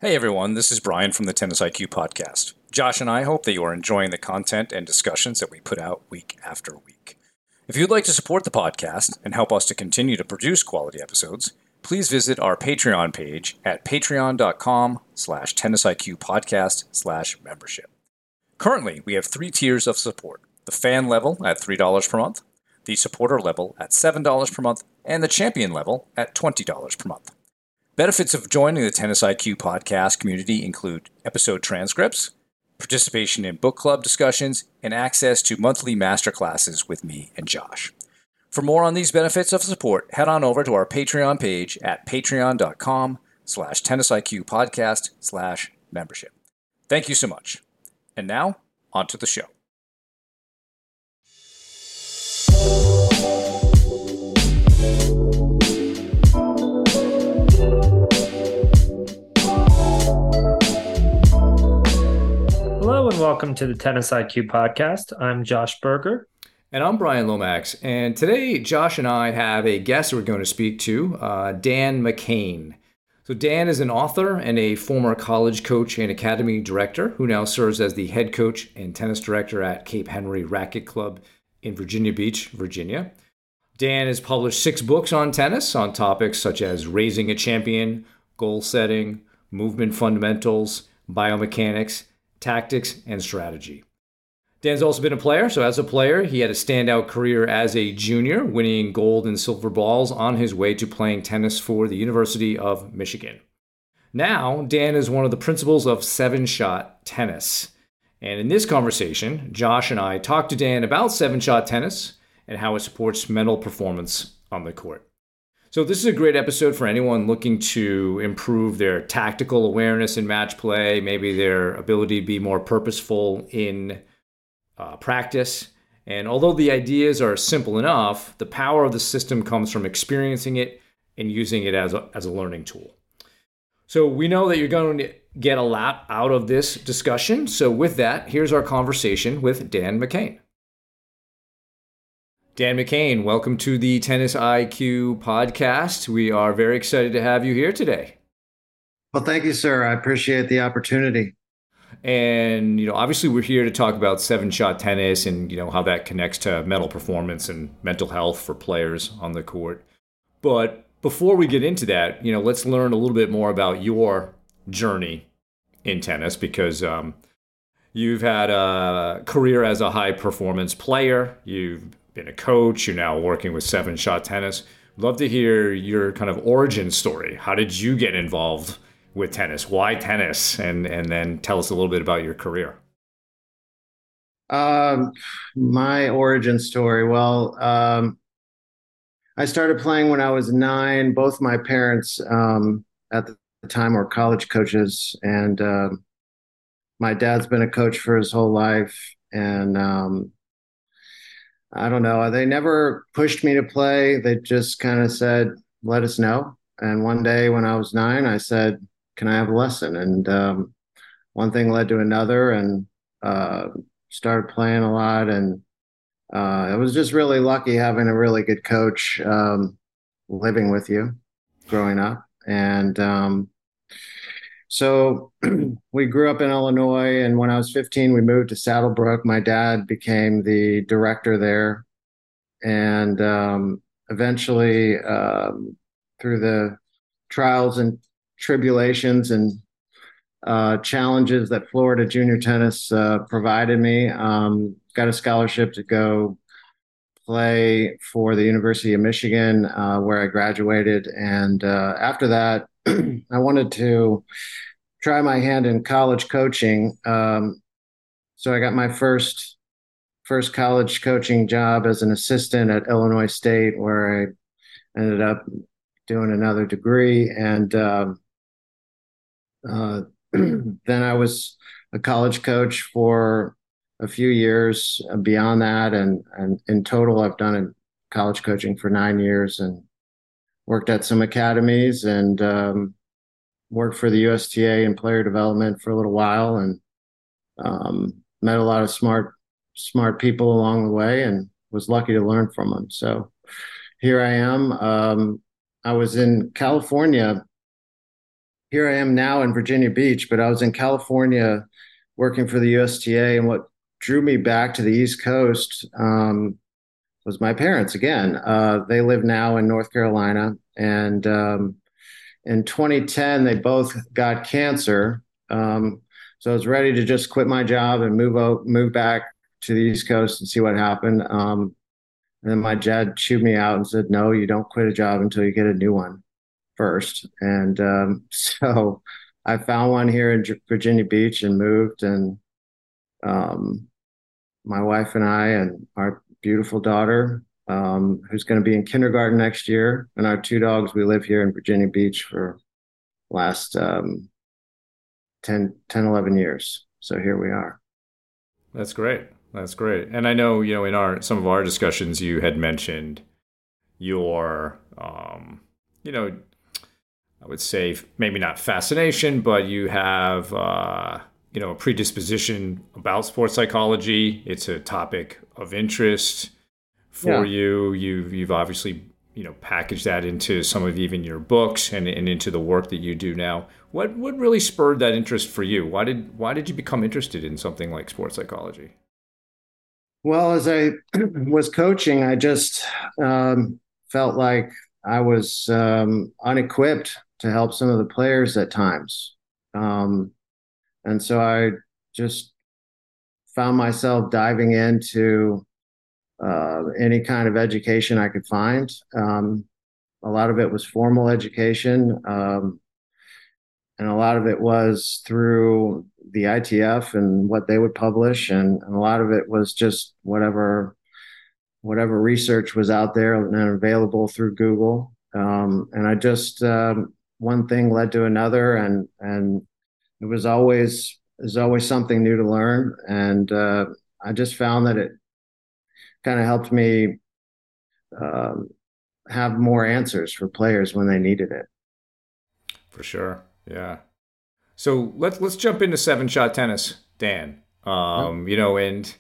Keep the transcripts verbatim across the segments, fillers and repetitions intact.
Hey everyone, this is Brian from the Tennis I Q podcast. Josh and I hope that you are enjoying the content and discussions that we put out week after week. If you'd like to support the podcast and help us to continue to produce quality episodes, please visit our Patreon page at patreon.com slash tennisiqpodcast slash membership. Currently, we have three tiers of support: the fan level at three dollars per month, the supporter level at seven dollars per month, and the champion level at twenty dollars per month. Benefits of joining the Tennis I Q podcast community include episode transcripts, participation in book club discussions, and access to monthly masterclasses with me and Josh. For more on these benefits of support, head on over to our Patreon page at patreon.com slash tennisiqpodcast slash membership. Thank you so much. And now, on to the show. Hello and welcome to the Tennis I Q podcast. I'm Josh Berger. And I'm Brian Lomax. And today, Josh and I have a guest we're going to speak to, uh, Dan McCain. So Dan is an author and a former college coach and academy director who now serves as the head coach and tennis director at Cape Henry Racket Club in Virginia Beach, Virginia. Dan has published six books on tennis on topics such as raising a champion, goal setting, movement fundamentals, biomechanics, tactics, and strategy. Dan's also been a player. So as a player, he had a standout career as a junior, winning gold and silver balls on his way to playing tennis for the University of Michigan. Now, Dan is one of the principals of Seven Shot Tennis. And in this conversation, Josh and I talked to Dan about Seven Shot Tennis and how it supports mental performance on the court. So this is a great episode for anyone looking to improve their tactical awareness in match play, maybe their ability to be more purposeful in uh, practice. And although the ideas are simple enough, the power of the system comes from experiencing it and using it as a, as a learning tool. So we know that you're going to get a lot out of this discussion. So with that, here's our conversation with Dan McCain. Dan McCain, welcome to the Tennis I Q podcast. We are very excited to have you here today. Well, thank you, sir. I appreciate the opportunity. And, you know, obviously we're here to talk about seven shot tennis and, you know, how that connects to mental performance and mental health for players on the court. But before we get into that, you know, let's learn a little bit more about your journey in tennis, because um, you've had a career as a high performance player. You've been a coach. You're now working with Seven Shot Tennis. Love to hear your kind of origin story. How did you get involved with tennis? Why tennis? And and then tell us a little bit about your career. Um, my origin story. Well, um, I started playing when I was nine. Both my parents um, at the time were college coaches, and uh, my dad's been a coach for his whole life. And um, I don't know. They never pushed me to play. They just kind of said, let us know. And one day when I was nine, I said, can I have a lesson? And um, one thing led to another, and uh, started playing a lot. And uh, I was just really lucky having a really good coach um, living with you growing up. And um, so we grew up in Illinois, and when I was fifteen, we moved to Saddlebrook. My dad became the director there. And um, eventually, um, through the trials and tribulations and uh, challenges that Florida junior tennis uh, provided me, um, got a scholarship to go play for the University of Michigan, uh, where I graduated. And uh, after that, I wanted to try my hand in college coaching. Um, so I got my first first college coaching job as an assistant at Illinois State, where I ended up doing another degree. And um, uh, then I was a college coach for a few years beyond that. And, and in total, I've done college coaching for nine years and worked at some academies, and um, worked for the U S T A in player development for a little while, and um, met a lot of smart, smart people along the way, and was lucky to learn from them. So here I am. Um, I was in California here I am now in Virginia Beach, but I was in California working for the U S T A. And what drew me back to the East Coast um, was my parents again. Uh, they live now in North Carolina. And um, in twenty ten, they both got cancer. Um, so I was ready to just quit my job and move out, move back to the East Coast and see what happened. Um, and then my dad chewed me out and said, no, you don't quit a job until you get a new one first. And um, so I found one here in Virginia Beach and moved. And um, my wife and I and our beautiful daughter, um, who's going to be in kindergarten next year, and our two dogs, we live here in Virginia Beach for last um, ten, ten, eleven years. So here we are. That's great. That's great. And I know, you know, in our some of our discussions, you had mentioned your, um, you know, I would say maybe not fascination, but you have, uh, you know, a predisposition about sports psychology. It's a topic of interest for yeah. you. You've, you've obviously, you know, packaged that into some of even your books and, and into the work that you do now. What what really spurred that interest for you? Why did why did you become interested in something like sports psychology? Well, as I was coaching, I just um, felt like I was um, unequipped to help some of the players at times. Um, and so I just found myself diving into uh, any kind of education I could find. Um, a lot of it was formal education, um, and a lot of it was through the I T F and what they would publish, and, and a lot of it was just whatever whatever research was out there and available through Google. Um, and I just um, one thing led to another, and and it was always there's always something new to learn, and uh, I just found that it kind of helped me um, have more answers for players when they needed it. For sure, yeah. So let's let's jump into seven shot tennis, Dan. Um, you know, and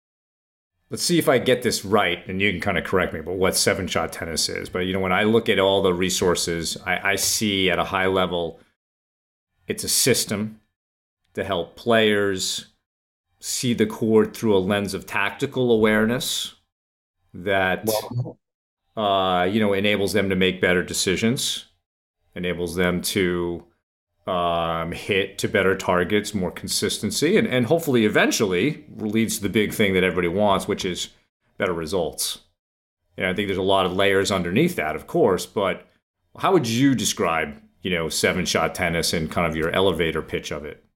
let's see if I get this right, and you can kind of correct me. But what seven shot tennis is? But you know, when I look at all the resources, I, I see at a high level, it's a system to help players see the court through a lens of tactical awareness that well, uh, you know enables them to make better decisions, enables them to um, hit to better targets, more consistency, and, and hopefully eventually leads to the big thing that everybody wants, which is better results. And I think there's a lot of layers underneath that, of course, but how would you describe, you know, seven shot tennis and kind of your elevator pitch of it?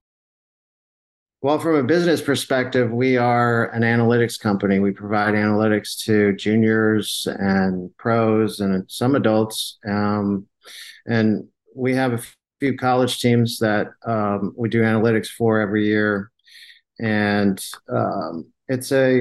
Well, from a business perspective, we are an analytics company. We provide analytics to juniors and pros and some adults. Um, and we have a few college teams that um, we do analytics for every year. And um, it's a,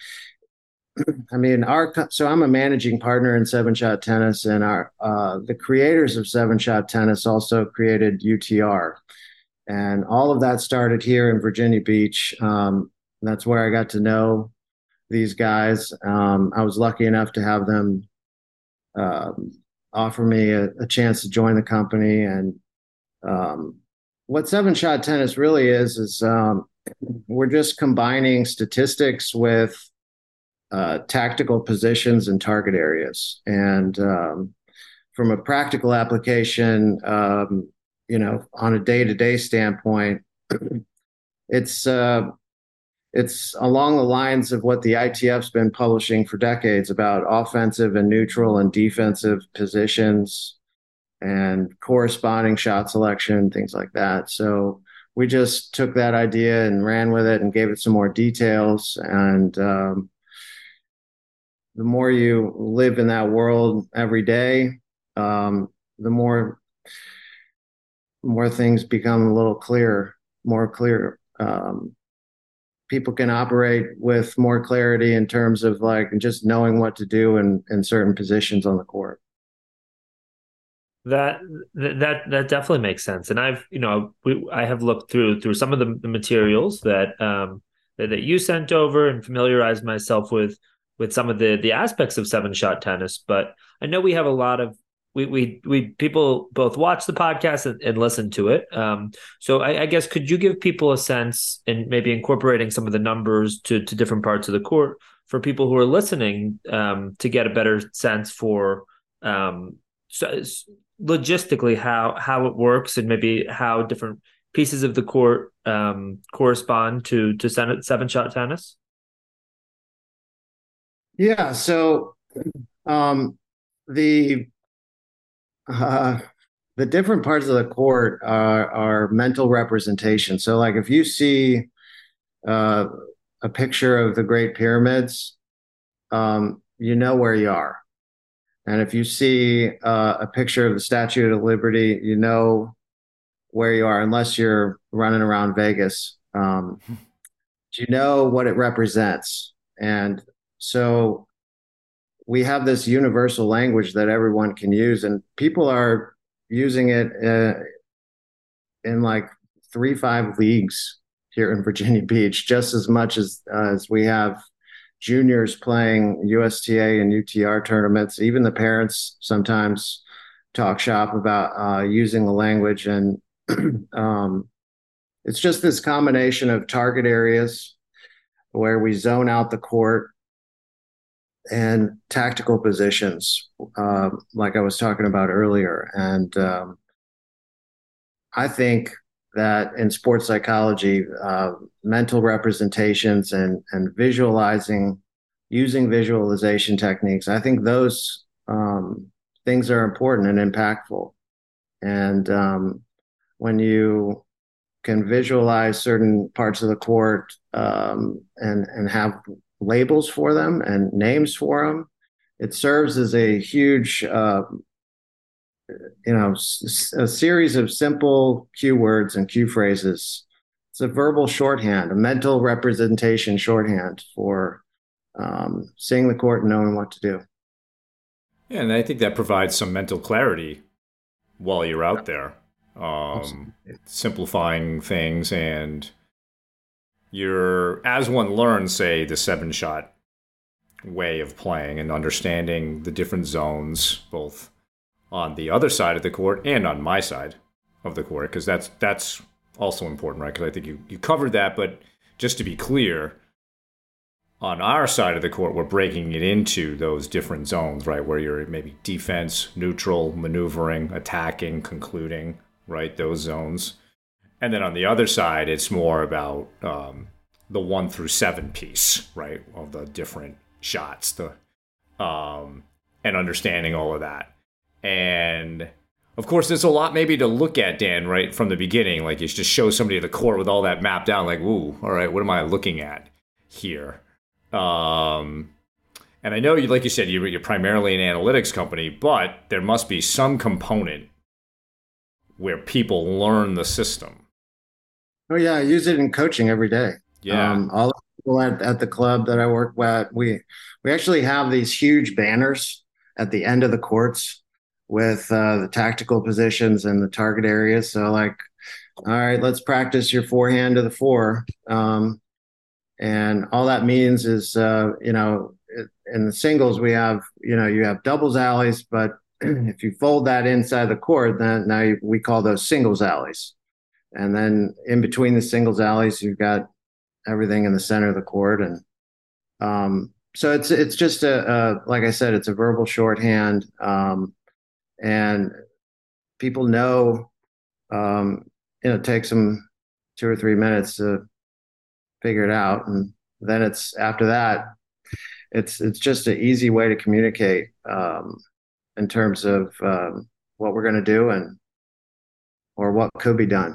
I mean, our, so I'm a managing partner in Seven Shot Tennis, and our, uh, the creators of Seven Shot Tennis also created U T R. And all of that started here in Virginia Beach. Um, that's where I got to know these guys. Um, I was lucky enough to have them um, offer me a, a chance to join the company. And um, what Seven Shot Tennis really is, is um, we're just combining statistics with uh, tactical positions and target areas. And um, from a practical application, um, you know, on a day-to-day standpoint, it's uh, it's along the lines of what the I T F's been publishing for decades about offensive and neutral and defensive positions and corresponding shot selection, things like that. So we just took that idea and ran with it and gave it some more details. And um, the more you live in that world every day, um, the more more things become a little clearer, more clear. Um, people can operate with more clarity in terms of like just knowing what to do in, in certain positions on the court. That that that definitely makes sense. And I've, you know, we, I have looked through through some of the, the materials that um that, that you sent over and familiarized myself with with some of the the aspects of seven shot tennis. But I know we have a lot of we we we people both watch the podcast and, and listen to it. Um, so I, I guess could you give people a sense and maybe incorporating some of the numbers to to different parts of the court for people who are listening um, to get a better sense for um, so, logistically how how it works and maybe how different pieces of the court um, correspond to to seven shot tennis? Yeah. So um, the uh, the different parts of the court are, are mental representation. So, like if you see uh, a picture of the Great Pyramids, um, you know where you are. And if you see uh, a picture of the Statue of Liberty, you know where you are, unless you're running around Vegas. Um, you know what it represents. And so we have this universal language that everyone can use, and people are using it uh, in like three, five leagues here in Virginia Beach, just as much as uh, as we have juniors playing U S T A and U T R tournaments. Even the parents sometimes talk shop about uh, using the language, and um, it's just this combination of target areas where we zone out the court and tactical positions, uh, like I was talking about earlier. And um, I think that in sports psychology, uh, mental representations and and visualizing, using visualization techniques, I think those um, things are important and impactful. And um, when you can visualize certain parts of the court um, and and have labels for them and names for them, it serves as a huge, uh, you know, s- a series of simple cue words and cue phrases. It's a verbal shorthand, a mental representation shorthand for um, seeing the court and knowing what to do. Yeah, and I think that provides some mental clarity while you're out there, um, simplifying things. And you're, as one learns, say, the seven shot way of playing and understanding the different zones, both on the other side of the court and on my side of the court, because that's that's also important, right? Because I think you, you covered that, but just to be clear, on our side of the court, we're breaking it into those different zones, right? Where you're maybe defense, neutral, maneuvering, attacking, concluding, right? Those zones. And then on the other side, it's more about um, the one through seven piece, right? Of the different shots, the um, and understanding all of that. And of course, there's a lot maybe to look at, Dan, right from the beginning. Like you just show somebody the court with all that mapped down, like, ooh, all right, what am I looking at here? Um, and I know you, like you said, you're, you're primarily an analytics company, but there must be some component where people learn the system. Oh yeah, I use it in coaching every day. Yeah. Um, all the people at, at the club that I work at, we we actually have these huge banners at the end of the courts with uh, the tactical positions and the target areas. So like, all right, let's practice your forehand to the four. Um, and all that means is, uh, you know, in the singles, we have, you know, you have doubles alleys, but if you fold that inside the court, then now you, we call those singles alleys. And then in between the singles alleys, you've got everything in the center of the court. And um, so it's it's just a, a, like I said, it's a verbal shorthand. Um, and people know, um, you know, it takes them two or three minutes to figure it out. And then it's after that, it's it's just an easy way to communicate um, in terms of um, what we're going to do and or what could be done.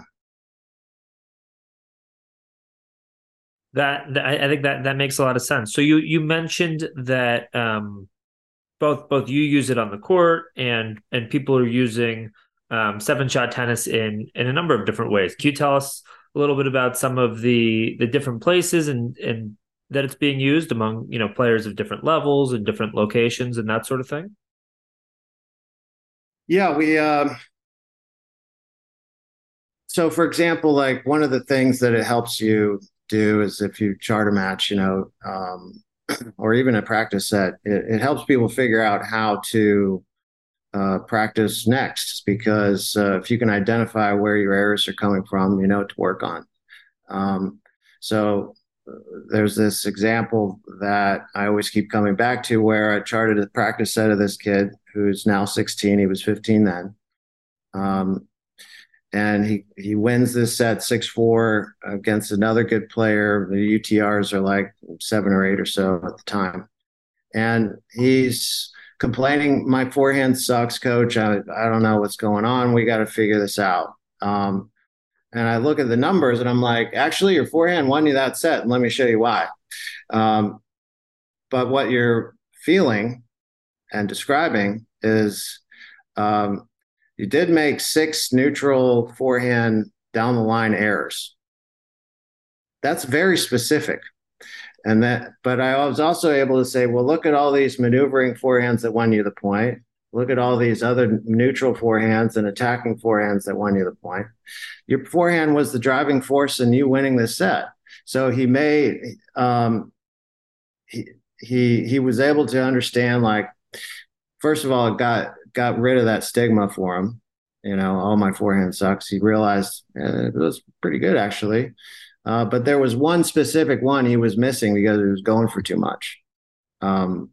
That, that I think that that makes a lot of sense. So you you mentioned that um, both both you use it on the court and and people are using um, seven shot tennis in in a number of different ways. Can you tell us a little bit about some of the the different places and and that it's being used among, you know, players of different levels and different locations and that sort of thing? Yeah, we. Uh, so, for example, like one of the things that it helps you do is if you chart a match, you know, um, or even a practice set, it, it helps people figure out how to uh, practice next, because uh, if you can identify where your errors are coming from, you know what to work on. Um, so uh, there's this example that I always keep coming back to, where I charted a practice set of this kid who's now sixteen. He was fifteen then. Um, and he, he wins this set six four against another good player. The U T Rs are like seven or eight or so at the time. And he's complaining, my forehand sucks, coach. I, I don't know what's going on. We got to figure this out. Um, and I look at the numbers and I'm like, actually, your forehand won you that set. And let me show you why. Um, but what you're feeling and describing is um, you did make six neutral forehand down the line errors. That's very specific. And that, but I was also able to say, well, look at all these maneuvering forehands that won you the point. Look at all these other neutral forehands and attacking forehands that won you the point. Your forehand was the driving force in you winning this set. So he made, um, he, he, he was able to understand, like, first of all, it got, got rid of that stigma for him. You know, oh, my forehand sucks. He realized eh, it was pretty good, actually. Uh, but there was one specific one he was missing because he was going for too much. Um,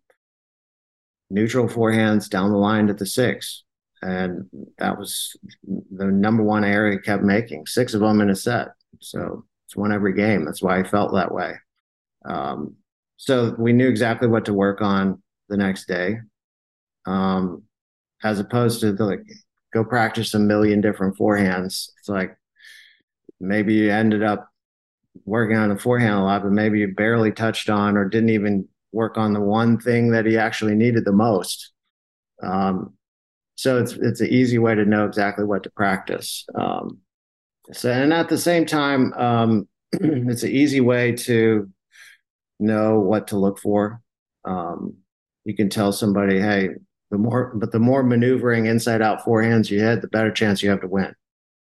neutral forehands down the line to the six. And that was the number one error he kept making, six of them in a set. So it's one every game. That's why he felt that way. Um, so we knew exactly what to work on the next day, um, as opposed to the, like, go practice a million different forehands. It's like maybe you ended up working on the forehand a lot, but maybe you barely touched on or didn't even work on the one thing that he actually needed the most. Um, so it's it's an easy way to know exactly what to practice. Um, so, and at the same time, um, it's an easy way to know what to look for. Um, you can tell somebody, hey, the more, but the more maneuvering inside out forehands you hit, the better chance you have to win.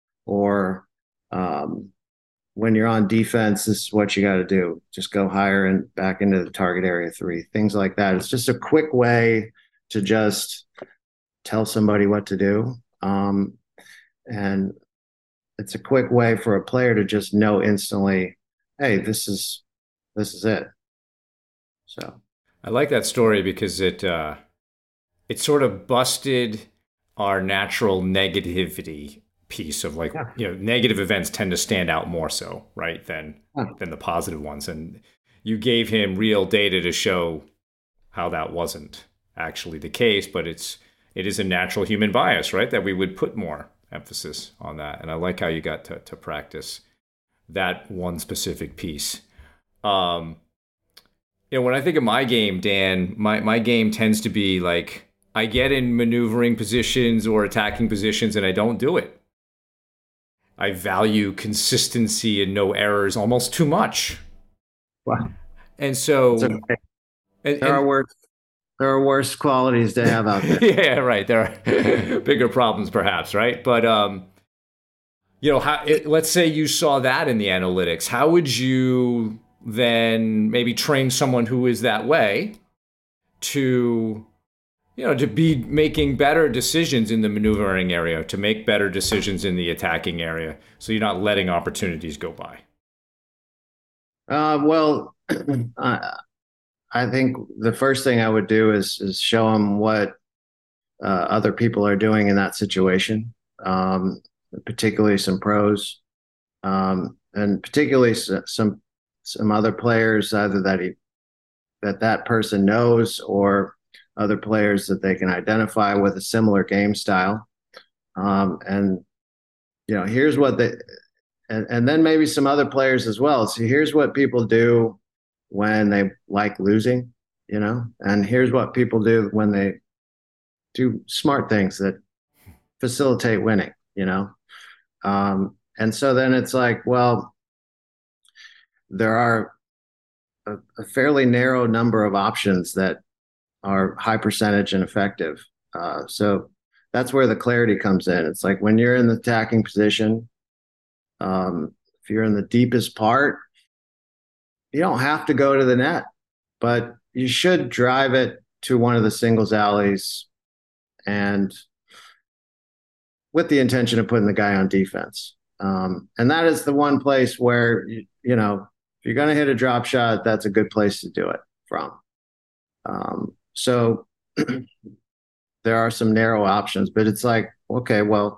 Or, um, when you're on defense, this is what you got to do. Just go higher and back into the target area three, things like that. It's just a quick way to just tell somebody what to do. Um, and it's a quick way for a player to just know instantly, hey, this is, this is it. So I like that story because it, uh, it sort of busted our natural negativity piece of, like, yeah. you know, negative events tend to stand out more so, right, than yeah. than the positive ones. And you gave him real data to show how that wasn't actually the case, but it's it is a natural human bias, right, that we would put more emphasis on that. And I like how you got to, to practice that one specific piece. Um, you know, when I think of my game, Dan, my, my game tends to be like, I get in maneuvering positions or attacking positions and I don't do it. I value consistency and no errors almost too much. Wow. And so okay. and, there and, are worse there are worse qualities to have out there. Yeah, right. There are bigger problems perhaps, right? But um you know, how, it, let's say you saw that in the analytics. How would you then maybe train someone who is that way to, you know, to be making better decisions in the maneuvering area, to make better decisions in the attacking area, so you're not letting opportunities go by? Uh, well, I, I think the first thing I would do is is show them what uh, other people are doing in that situation, um, particularly some pros, um, and particularly some some other players, either that he that that person knows or other players that they can identify with a similar game style. Um, and, you know, here's what they, and, and then maybe some other players as well. So here's what people do when they like losing, you know, and here's what people do when they do smart things that facilitate winning, you know? Um, and so then it's like, well, there are a, a fairly narrow number of options that are high percentage and effective. Uh, so that's where the clarity comes in. It's like when you're in the attacking position, um, if you're in the deepest part, you don't have to go to the net, but you should drive it to one of the singles alleys and with the intention of putting the guy on defense. Um, and that is the one place where, you, you know, if you're going to hit a drop shot, that's a good place to do it from. Um, so there are some narrow options, but it's like, okay, well,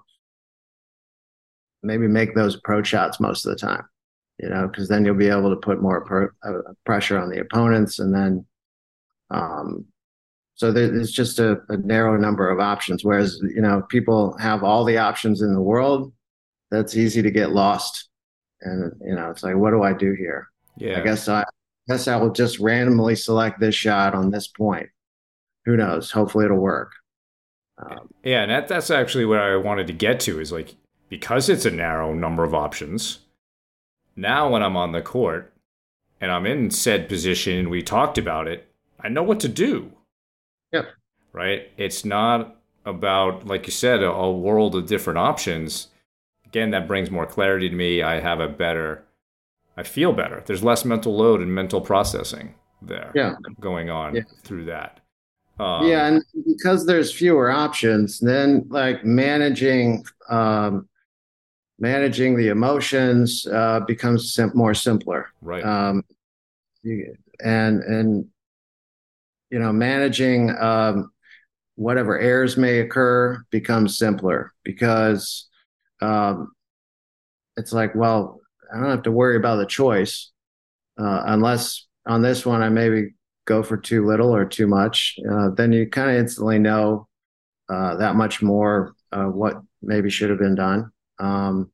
maybe make those approach shots most of the time, you know, because then you'll be able to put more pro- uh, pressure on the opponents. And then, um, so there's just a, a narrow number of options. Whereas, you know, people have all the options in the world, that's easy to get lost. And, you know, it's like, what do I do here? Yeah. I guess I, I guess I will just randomly select this shot on this point. Who knows? Hopefully it'll work. Um, yeah. And that, that's actually what I wanted to get to is like, because it's a narrow number of options, now when I'm on the court and I'm in said position, we talked about it, I know what to do. Yep. Right? It's not about, like you said, a, a world of different options. Again, that brings more clarity to me. I have a better, I feel better. There's less mental load and mental processing there yeah. going on yeah. through that. Um, yeah. And because there's fewer options, then like managing, um, managing the emotions uh, becomes sim- more simpler. Right. Um, you, and, and, you know, managing um, whatever errors may occur becomes simpler because um, it's like, well, I don't have to worry about the choice uh, unless on this one I maybe go for too little or too much. Uh, then you kind of instantly know uh, that much more uh, what maybe should have been done. Um,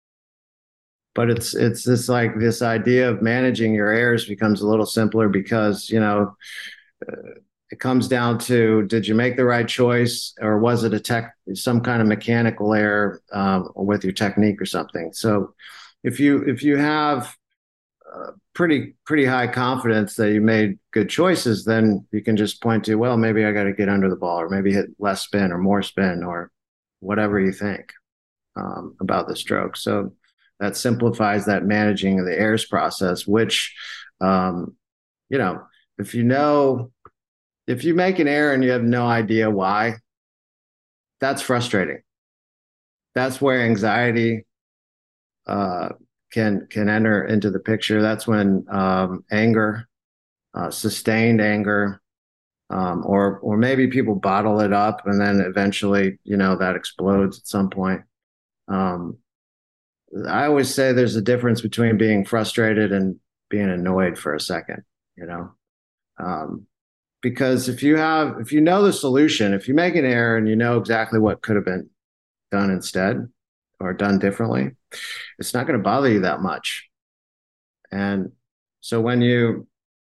but it's it's this like this idea of managing your errors becomes a little simpler because, you know, uh, it comes down to, did you make the right choice, or was it a tech, some kind of mechanical error um, with your technique or something? So if you if you have uh, pretty pretty high confidence that you made good choices, then you can just point to, well, maybe I got to get under the ball, or maybe hit less spin or more spin, or whatever you think um, about the stroke. So that simplifies that managing of the errors process, which, um, you know, if you know, if you make an error and you have no idea why, that's frustrating. That's where anxiety uh, can can enter into the picture. That's when um, anger, uh, sustained anger, um, or or maybe people bottle it up and then eventually, you know, that explodes at some point. Um, I always say there's a difference between being frustrated and being annoyed for a second, you know, um, because if you have, if you know the solution, if you make an error and you know exactly what could have been done instead or done differently, it's not going to bother you that much. And so when you,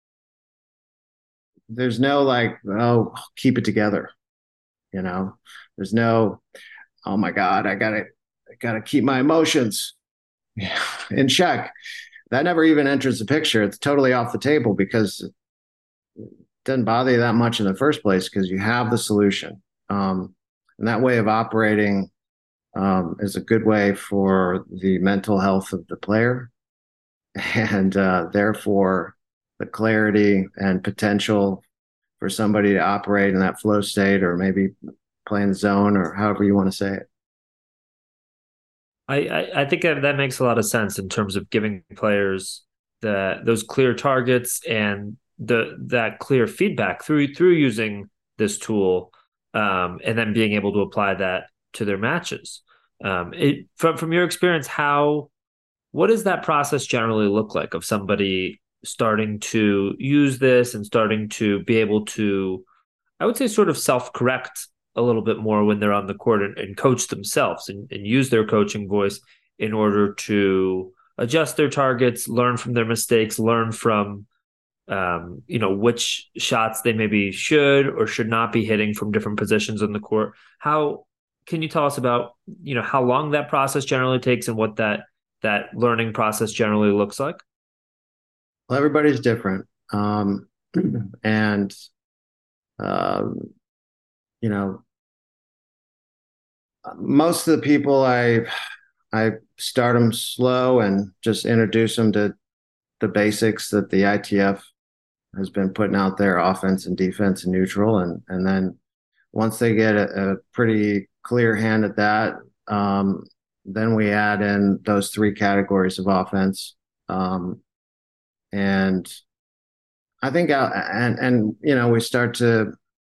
there's no like, oh, keep it together, you know, there's no, oh my God, I gotta, I gotta keep my emotions in check. That never even enters the picture. It's totally off the table because it doesn't bother you that much in the first place because you have the solution. Um, and that way of operating um, is a good way for the mental health of the player and uh, therefore the clarity and potential for somebody to operate in that flow state or maybe play in the zone or however you want to say it. I, I, I think that, that makes a lot of sense in terms of giving players the those clear targets and the that clear feedback through through using this tool, um, and then being able to apply that to their matches. Um, it, from from your experience, how what does that process generally look like of somebody starting to use this and starting to be able to, I would say, sort of self-correct a little bit more when they're on the court and, and coach themselves and, and use their coaching voice in order to adjust their targets, learn from their mistakes, learn from, um, you know, which shots they maybe should or should not be hitting from different positions on the court. How can you tell us about, you know, how long that process generally takes and what that that learning process generally looks like? Well, everybody's different. Um, and, um, you know, most of the people I, I start them slow and just introduce them to the basics that the I T F has been putting out there, offense and defense and neutral. And, and then once they get a, a pretty clear hand at that, um, then we add in those three categories of offense. Um, and I think, uh, and, and, you know, we start to,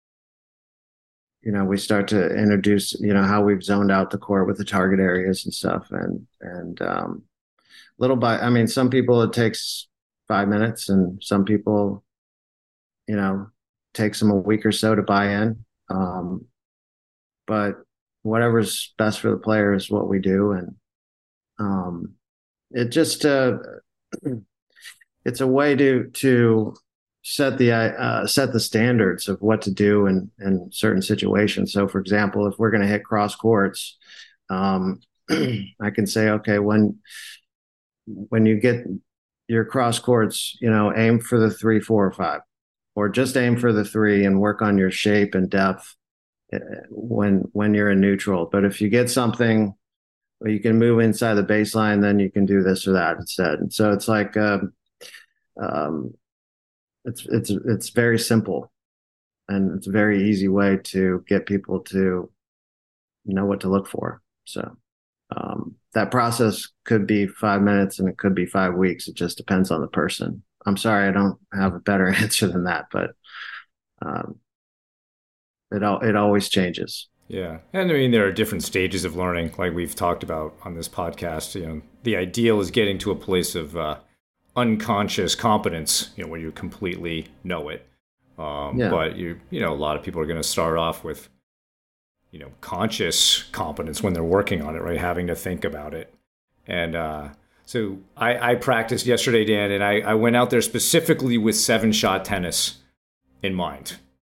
you know, we start to introduce, you know, how we've zoned out the court with the target areas and stuff. And, and, um, little by, I mean, some people it takes five minutes and some people, you know, takes them a week or so to buy in. Um, but whatever's best for the player is what we do. And, um, it just, uh, it's a way to, to, set the uh, set the standards of what to do in in certain situations. So, for example, if we're going to hit cross courts, um, I can say, okay, when when you get your cross courts, you know, aim for the three, four, or five, or just aim for the three and work on your shape and depth when when you're in neutral. But if you get something where you can move inside the baseline, then you can do this or that instead. And so it's like. Um, um, It's it's it's very simple, and it's a very easy way to get people to know what to look for. So um, that process could be five minutes, and it could be five weeks. It just depends on the person. I'm sorry, I don't have a better answer than that, but um, it all it always changes. Yeah, and I mean there are different stages of learning, like we've talked about on this podcast. You know, the ideal is getting to a place of uh, unconscious competence, you know, where you completely know it. Um, yeah. But you, you know, a lot of people are going to start off with, you know, conscious competence when they're working on it, right? Having to think about it. And uh, so I, I practiced yesterday, Dan, and I, I went out there specifically with seven shot tennis in mind,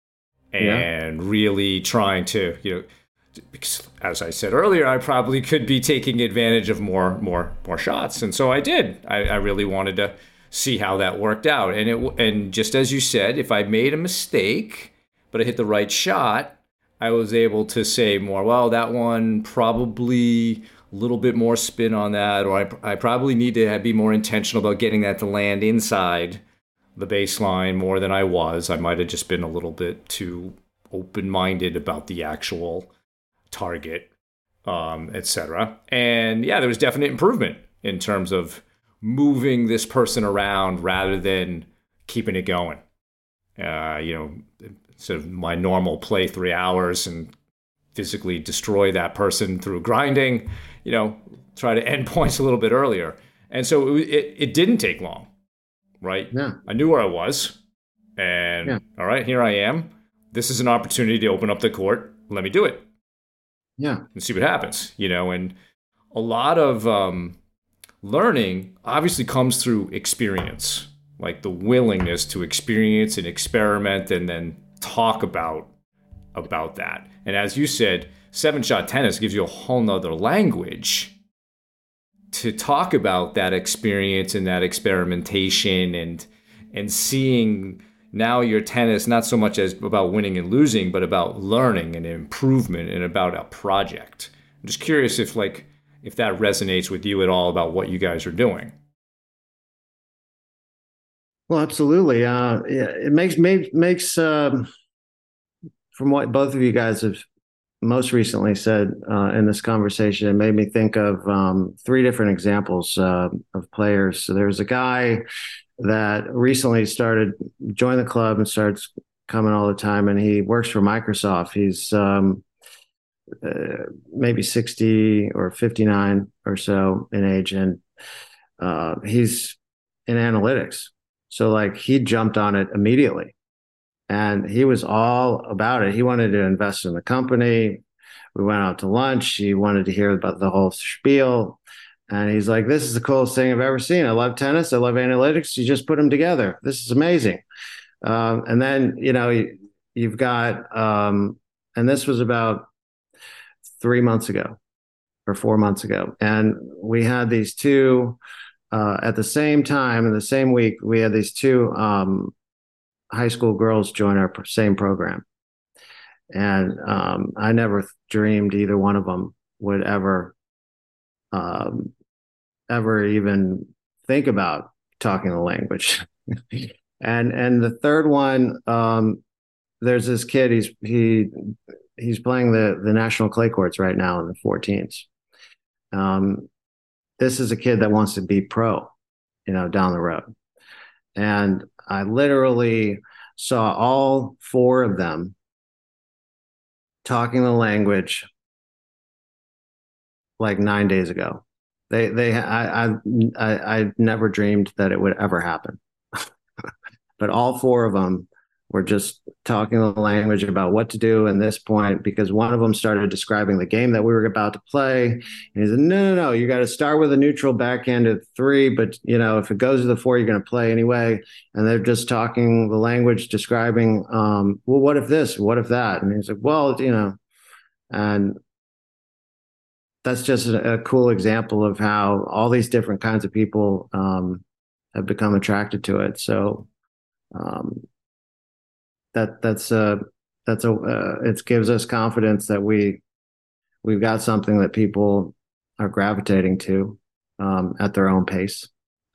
and yeah. really trying to, you know, because as I said earlier, I probably could be taking advantage of more, more, more shots, and so I did. I, I really wanted to see how that worked out, and it. And just as you said, if I made a mistake, but I hit the right shot, I was able to say more. Well, that one probably a little bit more spin on that, or I, I probably need to be more intentional about getting that to land inside the baseline more than I was. I might have just been a little bit too open-minded about the actual target, um, et cetera. And yeah, there was definite improvement in terms of moving this person around rather than keeping it going. Uh, you know, sort of my normal play three hours and physically destroy that person through grinding, you know, try to end points a little bit earlier. And so it, it, it didn't take long, right? Yeah. I knew where I was. And yeah. All right, here I am. This is an opportunity to open up the court. Let me do it. Yeah. And see what happens, you know, and a lot of um, learning obviously comes through experience, like the willingness to experience and experiment and then talk about, about that. And as you said, seven shot tennis gives you a whole nother language to talk about that experience and that experimentation and, and seeing now your tennis, not so much as about winning and losing, but about learning and improvement and about a project. I'm just curious if like if that resonates with you at all about what you guys are doing. Well, absolutely. Uh, yeah, it makes makes makes um, from what both of you guys have most recently said uh, in this conversation, it made me think of um, three different examples uh, of players. So there's a guy that recently started joined the club and starts coming all the time, and he works for Microsoft. He's um, uh, maybe sixty or fifty-nine or so in age, and uh, he's in analytics. So like he jumped on it immediately, and he was all about it. He wanted to invest in the company. We went out to lunch. He wanted to hear about the whole spiel. And he's like, this is the coolest thing I've ever seen. I love tennis. I love analytics. You just put them together. This is amazing. Um, and then, you know, you, you've got, um, and this was about three months ago or four months ago. And we had these two, uh, at the same time, in the same week, we had these two um, high school girls join our same program. And um, I never dreamed either one of them would ever Um, ever even think about talking the language. and and the third one, um, there's this kid. He's he he's playing the the national clay courts right now in the fourteens. Um, this is a kid that wants to be pro, you know, down the road. And I literally saw all four of them talking the language like nine days ago. They, they, I, I, I, I never dreamed that it would ever happen. But all four of them were just talking the language about what to do in this point, because one of them started describing the game that we were about to play. And he said, no, no, no, you got to start with a neutral backhand at three, but you know, if it goes to the four, you're going to play anyway. And they're just talking the language, describing, um, well, what if this, what if that? And he's like, well, you know, and that's just a, a cool example of how all these different kinds of people um, have become attracted to it. So, um, that that's a that's a uh, it gives us confidence that we we've got something that people are gravitating to um, at their own pace.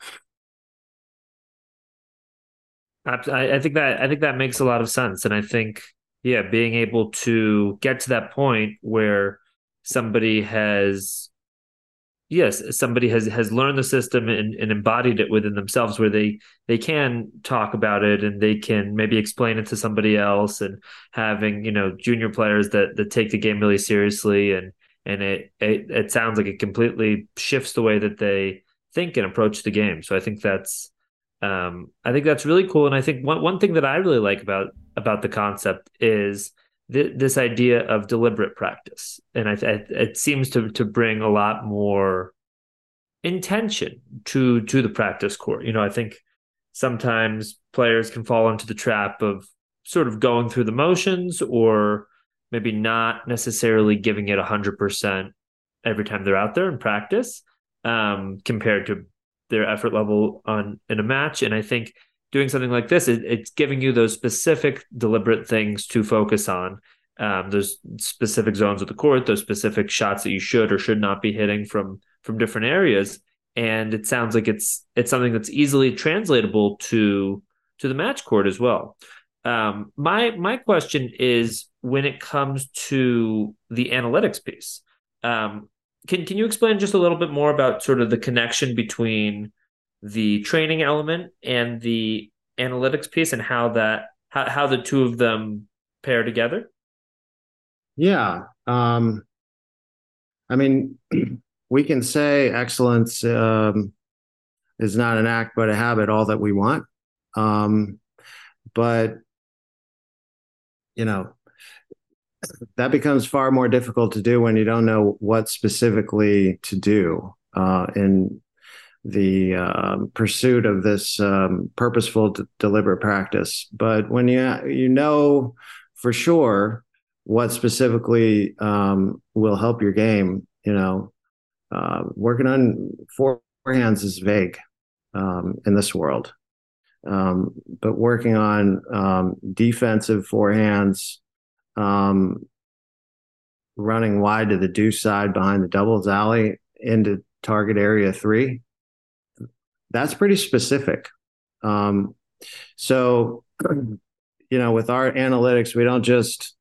I, I think that I think that makes a lot of sense, and I think yeah, being able to get to that point where somebody has yes somebody has has learned the system and, and embodied it within themselves, where they they can talk about it and they can maybe explain it to somebody else, and having, you know, junior players that that take the game really seriously, and and it it, it sounds like it completely shifts the way that they think and approach the game. So I think that's um I think that's really cool. And I think one one thing that I really like about about the concept is this idea of deliberate practice, and I, I, it seems to to bring a lot more intention to to the practice court. You know, I think sometimes players can fall into the trap of sort of going through the motions, or maybe not necessarily giving it a hundred percent every time they're out there in practice, um, compared to their effort level on in a match. And I think doing something like this, it, it's giving you those specific, deliberate things to focus on. Um, those specific zones of the court, those specific shots that you should or should not be hitting from from different areas. And it sounds like it's it's something that's easily translatable to to the match court as well. Um, my my question is, when it comes to the analytics piece, um, can can you explain just a little bit more about sort of the connection between the training element and the analytics piece, and how that how, how the two of them pair together? Yeah. Um, I mean, we can say excellence um, is not an act, but a habit, all that we want. Um, but, you know, that becomes far more difficult to do when you don't know what specifically to do uh, in the um, pursuit of this um, purposeful, d- deliberate practice. But when you you know for sure what specifically um, will help your game, you know, uh, working on forehands is vague um, in this world. Um, but working on um, defensive forehands, um, running wide to the deuce side behind the doubles alley into target area three, that's pretty specific. Um, so, you know, with our analytics, we don't just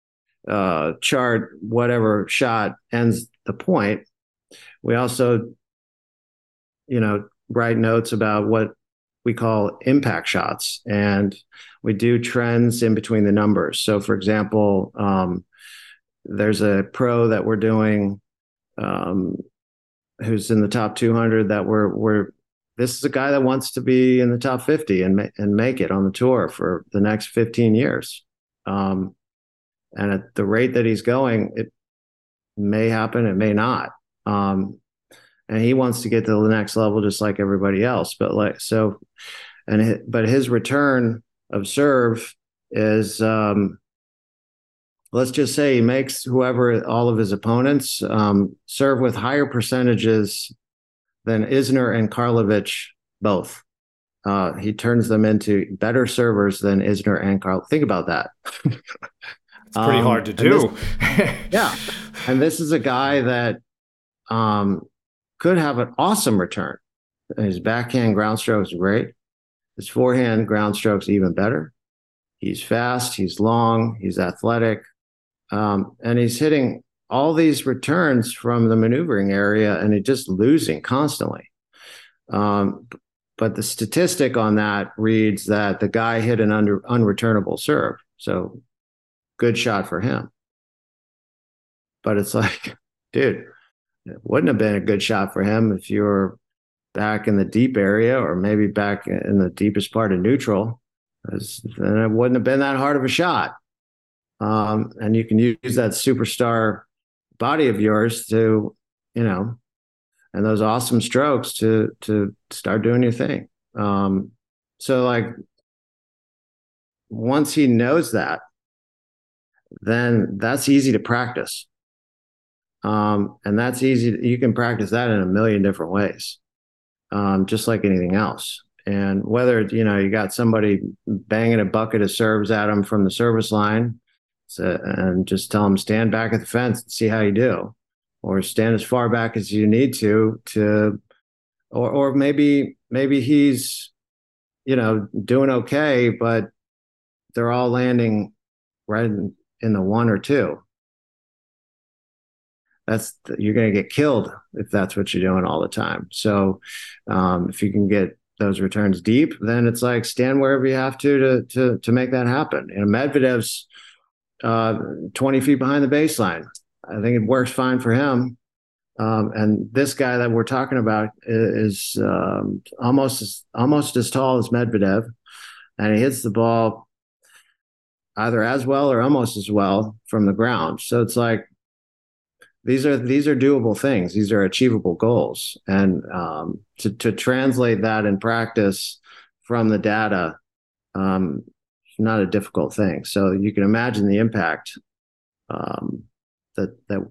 uh, chart whatever shot ends the point. We also, you know, write notes about what we call impact shots, and we do trends in between the numbers. So, for example, um, there's a pro that we're doing um, who's in the top two hundred that we're we're this is a guy that wants to be in the top fifty and ma- and make it on the tour for the next fifteen years. Um, and at the rate that he's going, it may happen, it may not. Um, and he wants to get to the next level just like everybody else. But like so, and it, but his return of serve is um, let's just say he makes whoever all of his opponents um, serve with higher percentages than Isner and Karlovic both. Uh, he turns them into better servers than Isner and Karl. Think about that. It's pretty um, hard to do. This, yeah. And this is a guy that um, could have an awesome return. His backhand ground strokes are great. His forehand ground strokes even better. He's fast, he's long, he's athletic, um, and he's hitting all these returns from the maneuvering area, and he's just losing constantly. Um, but the statistic on that reads that the guy hit an under, unreturnable serve. So good shot for him. But it's like, dude, it wouldn't have been a good shot for him if you were back in the deep area or maybe back in the deepest part of neutral. Then it wouldn't have been that hard of a shot. Um, and you can use that superstar body of yours to, you know, and those awesome strokes to to start doing your thing. Um, so like once he knows that, then that's easy to practice. Um, and that's easy. You can practice that in a million different ways, um, just like anything else. And whether, you know, you got somebody banging a bucket of serves at them from the service line, so, and just tell them stand back at the fence and see how you do, or stand as far back as you need to, to, or, or maybe, maybe he's, you know, doing okay, but they're all landing right in, in the one or two. That's, you're going to get killed if that's what you're doing all the time. So um, if you can get those returns deep, then it's like stand wherever you have to to to, to make that happen. And Medvedev's uh, twenty feet behind the baseline. I think it works fine for him. Um, and this guy that we're talking about is um, almost as almost as tall as Medvedev, and he hits the ball either as well or almost as well from the ground. So it's like these are these are doable things. These are achievable goals, and um, to to translate that in practice from the data, um, it's not a difficult thing. So you can imagine the impact um, that that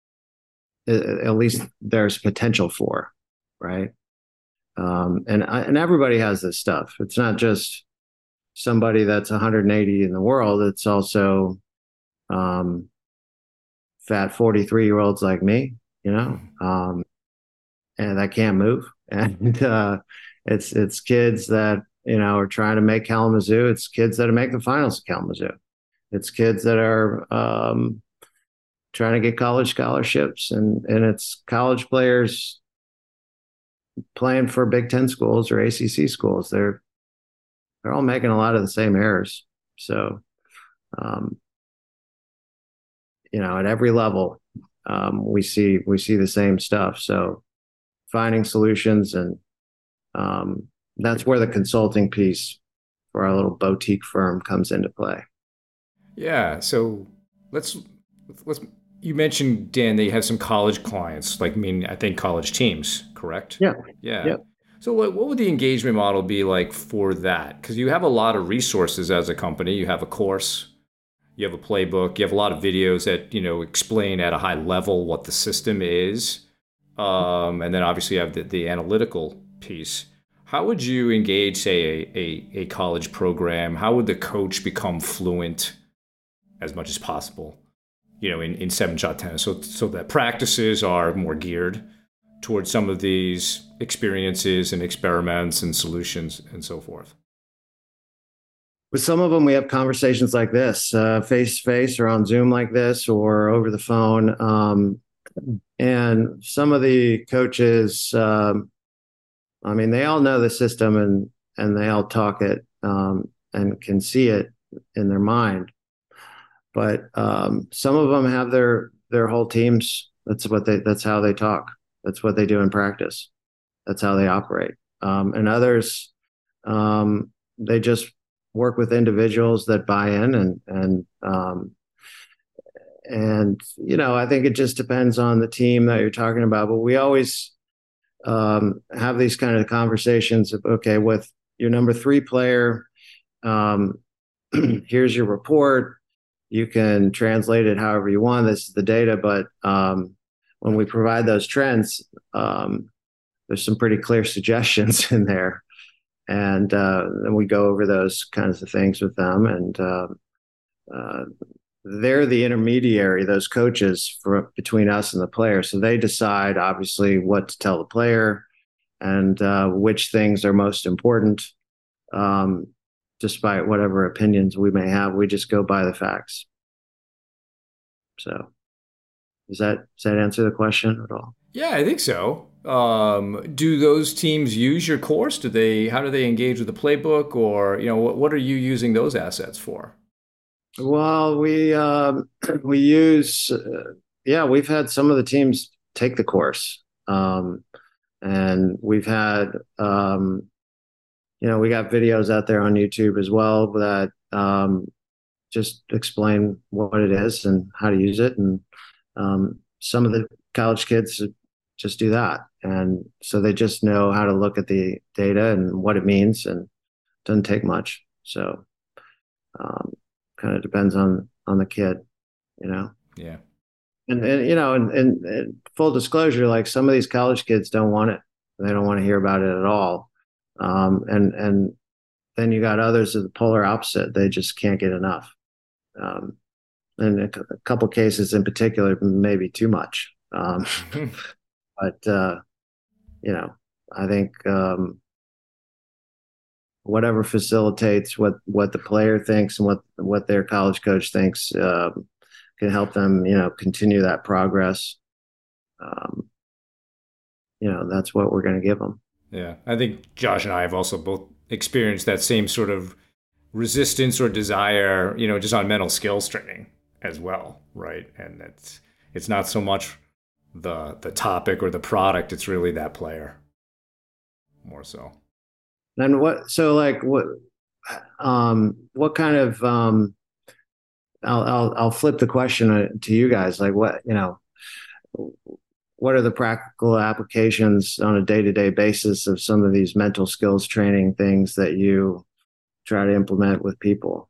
at least there's potential for, right? Um, and and everybody has this stuff. It's not just somebody that's one hundred eighty in the world. It's also um, fat forty-three year olds like me, you know, um, and that can't move. And uh, it's it's kids that, you know, are trying to make Kalamazoo. It's kids that make the finals of Kalamazoo. It's kids that are um, trying to get college scholarships, and and it's college players playing for Big Ten schools or A C C schools. They're they're all making a lot of the same errors. So, um, you know, at every level, um, we see we see the same stuff. So, finding solutions, and um, that's where the consulting piece for our little boutique firm comes into play. Yeah. So let's let's. You mentioned, Dan, that you have some college clients, like, I mean, I think college teams, correct? Yeah. Yeah. Yeah. So what, what would the engagement model be like for that? Because you have a lot of resources as a company. You have a course, you have a playbook, you have a lot of videos that, you know, explain at a high level what the system is. Um, and then obviously you have the, the analytical piece. How would you engage, say, a, a, a college program? How would the coach become fluent as much as possible, you know, in, in seven-shot tennis, so so that practices are more geared towards some of these experiences and experiments and solutions and so forth? With some of them, we have conversations like this, uh, face-to-face or on Zoom like this or over the phone. Um, and some of the coaches, um, I mean, they all know the system, and, and they all talk it um, and can see it in their mind. But um, some of them have their their whole teams. That's what they. That's how they talk. That's what they do in practice. That's how they operate. Um, and others, um, they just work with individuals that buy in, and and um, and you know, I think it just depends on the team that you're talking about. But we always um, have these kind of conversations of, okay, with your number three player, um, here's your report. You can translate it however you want. This is the data, but um, when we provide those trends, um, there's some pretty clear suggestions in there, and uh, then we go over those kinds of things with them. And uh, uh, they're the intermediary, those coaches, for between us and the player. So they decide, obviously, what to tell the player and uh, which things are most important. Um, despite whatever opinions we may have. We just go by the facts. So does that does that answer the question at all? Yeah, I think so. Um, do those teams use your course? Do they? How do they engage with the playbook, or you know, what what are you using those assets for? Well, we um, we use uh, yeah, we've had some of the teams take the course, um, and we've had um, you know we got videos out there on YouTube as well that um, just explain what it is and how to use it, and um, some of the college kids just do that, and so they just know how to look at the data and what it means, and it doesn't take much. So. Um, kind of depends on on the kid, you know. Yeah. And, and you know, and, and, and full disclosure, like some of these college kids don't want it. They don't want to hear about it at all. Um, and and then you got others of the polar opposite. They just can't get enough. Um, and a, a couple cases in particular, maybe too much. Um, but uh, you know, I think um, whatever facilitates what what the player thinks and what what their college coach thinks um, can help them, you know, continue that progress. Um, you know, that's what we're going to give them. Yeah, I think Josh and I have also both experienced that same sort of resistance or desire, you know, just on mental skills training as well, right? And it's it's not so much the the topic or the product; it's really that player more so. And what, so like what, um, what kind of, um, I'll, I'll, I'll flip the question to you guys. Like what, you know, what are the practical applications on a day-to-day basis of some of these mental skills training things that you try to implement with people?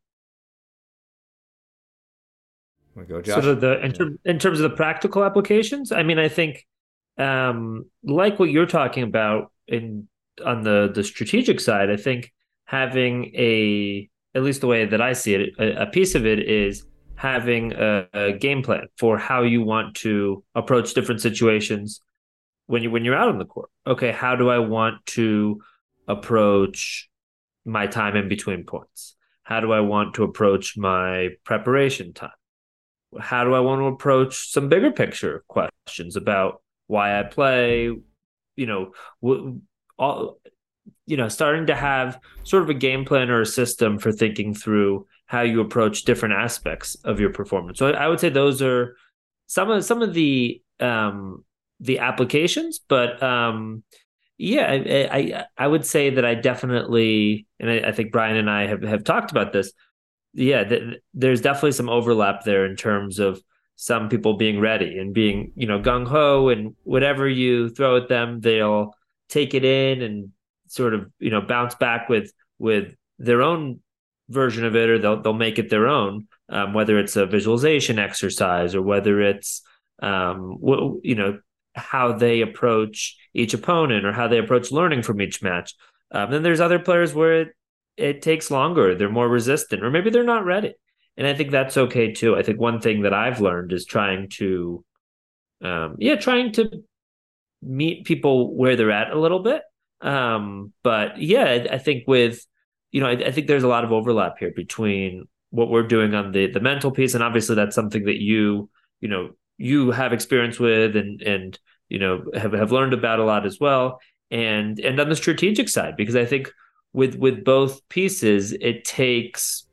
We go, Josh. So the, the in, ter- in terms of the practical applications, I mean, I think um, like what you're talking about in on the the strategic side, I think having a, at least the way that I see it, a, a piece of it is having a, a game plan for how you want to approach different situations when you when you're out on the court. Okay, how do I want to approach my time in between points? How do I want to approach my preparation time? How do I want to approach some bigger picture questions about why I play? You know, w- all, you know, starting to have sort of a game plan or a system for thinking through how you approach different aspects of your performance. So I would say those are some of some of the um, the applications, but um, yeah, I, I I would say that I definitely, and I, I think Brian and I have have talked about this. Yeah, th- there's definitely some overlap there in terms of some people being ready and being, you know, gung ho, and whatever you throw at them, they'll take it in and sort of, you know, bounce back with with their own version of it, or they'll they'll make it their own. Um, whether it's a visualization exercise or whether it's um, w- you know, how they approach each opponent or how they approach learning from each match. Um, then there's other players where it, it takes longer, they're more resistant, or maybe they're not ready. And I think that's okay too. I think one thing that I've learned is trying to, um, yeah, trying to meet people where they're at a little bit. Um, but yeah, I, I think with, you know, I, I think there's a lot of overlap here between what we're doing on the the mental piece, and obviously that's something that you, you know, you have experience with, and and you know have have learned about a lot as well, and and on the strategic side, because I think with with both pieces, it takes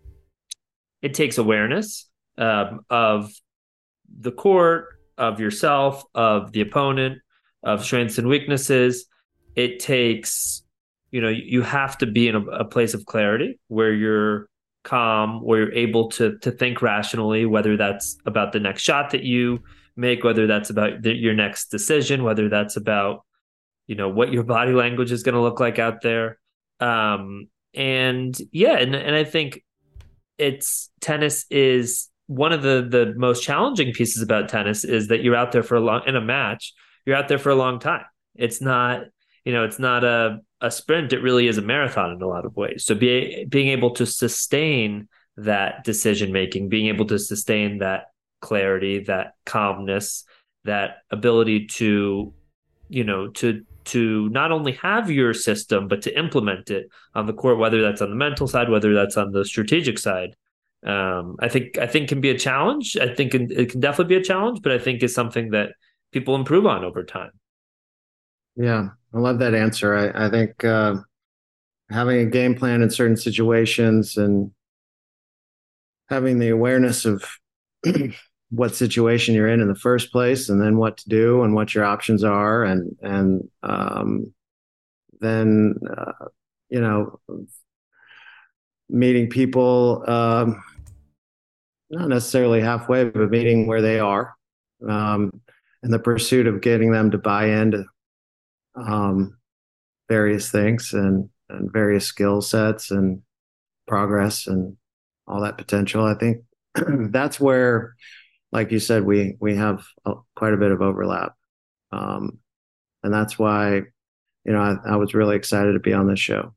it takes awareness um, of the court, of yourself, of the opponent, of strengths and weaknesses. It takes, you know, you have to be in a, a place of clarity where you're calm, where you're able to to think rationally, whether that's about the next shot that you make, whether that's about the, your next decision, whether that's about, you know, what your body language is going to look like out there. Um, and yeah, and, and I think it's tennis is one of the the most challenging pieces about tennis is that you're out there for a long, in a match, you're out there for a long time. It's not, you know, it's not a, a sprint. It really is a marathon in a lot of ways. So be, being able to sustain that decision making, being able to sustain that clarity, that calmness, that ability to, you know, to to not only have your system, but to implement it on the court, whether that's on the mental side, whether that's on the strategic side. Um, I think I think can be a challenge. I think it can definitely be a challenge, but I think it's something that people improve on over time. Yeah, I love that answer. I, I think uh, having a game plan in certain situations and having the awareness of what situation you're in in the first place, and then what to do and what your options are, and and um, then uh, you know, meeting people, um, not necessarily halfway, but meeting where they are, um, in the pursuit of getting them to buy into um, various things and and various skill sets and progress and all that potential. I think that's where, like you said, we we have a, quite a bit of overlap, um, and that's why, you know, I, I was really excited to be on this show.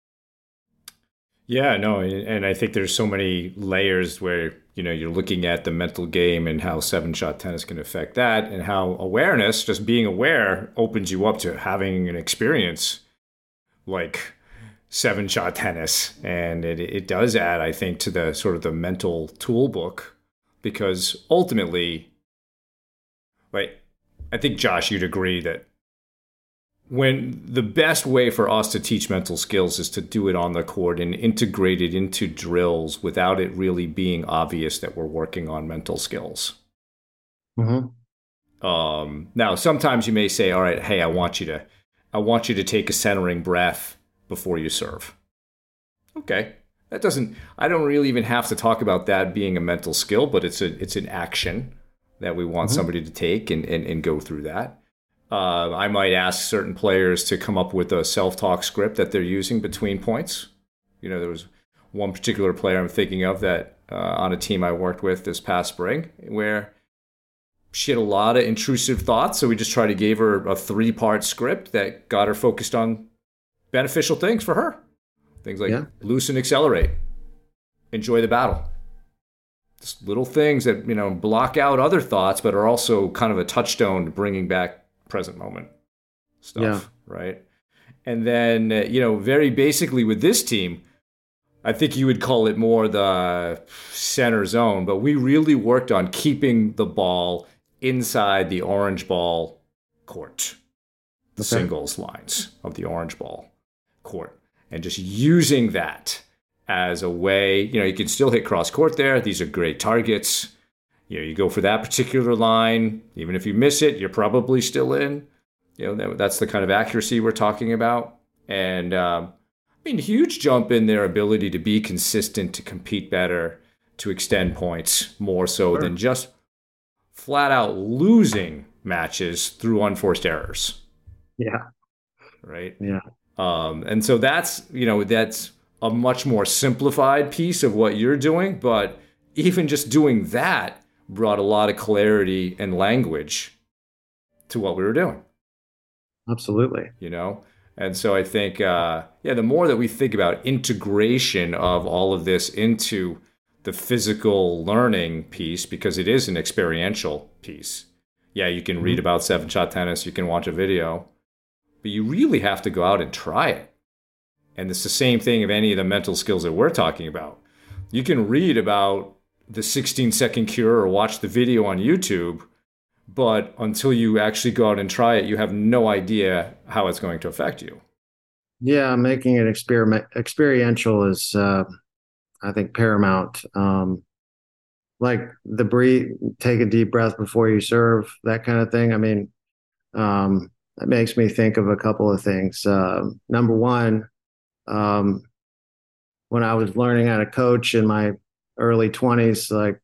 Yeah, no, and I think there's so many layers where, you know, you're looking at the mental game and how seven shot tennis can affect that, and how awareness, just being aware, opens you up to having an experience like seven shot tennis. And it, it does add, I think, to the sort of the mental tool book, because ultimately, like, I think, Josh, you'd agree that when the best way for us to teach mental skills is to do it on the court and integrate it into drills without it really being obvious that we're working on mental skills. Mm-hmm. Um, now, sometimes you may say, all right, hey, I want you to, I want you to take a centering breath before you serve. Okay. That doesn't, I don't really even have to talk about that being a mental skill, but it's a, it's an action that we want mm-hmm. somebody to take and, and, and go through that. Uh, I might ask certain players to come up with a self-talk script that they're using between points. You know, there was one particular player I'm thinking of that uh, on a team I worked with this past spring, where she had a lot of intrusive thoughts. So we just tried to give her a three-part script that got her focused on beneficial things for her. Things like yeah. loosen, accelerate, enjoy the battle. Just little things that, you know, block out other thoughts, but are also kind of a touchstone to bringing back present moment stuff, yeah. right? And then, uh, you know, very basically with this team, I think you would call it more the center zone, but we really worked on keeping the ball inside the orange ball court, the okay. singles lines of the orange ball court, and just using that as a way, you know, you can still hit cross court there. These are great targets. You know, you go for that particular line, even if you miss it, you're probably still in. You know, that, that's the kind of accuracy we're talking about. And, um, I mean, huge jump in their ability to be consistent, to compete better, to extend points more so sure. than just flat out losing matches through unforced errors. Yeah. Right? Yeah. Um, and so that's, you know, that's a much more simplified piece of what you're doing. But even just doing that brought a lot of clarity and language to what we were doing. Absolutely. You know? And so I think, uh, yeah, the more that we think about integration of all of this into the physical learning piece, because it is an experiential piece. Yeah, you can mm-hmm. read about seven shot tennis, you can watch a video, but you really have to go out and try it. And it's the same thing of any of the mental skills that we're talking about. You can read about the sixteen second cure or watch the video on YouTube, but until you actually go out and try it, you have no idea how it's going to affect you. Yeah, making it experiment experiential is, uh, I think, paramount. Um, like the breathe, take a deep breath before you serve, that kind of thing. I mean, um, it makes me think of a couple of things. Uh, number one, um, when I was learning how to coach in my early twenties, like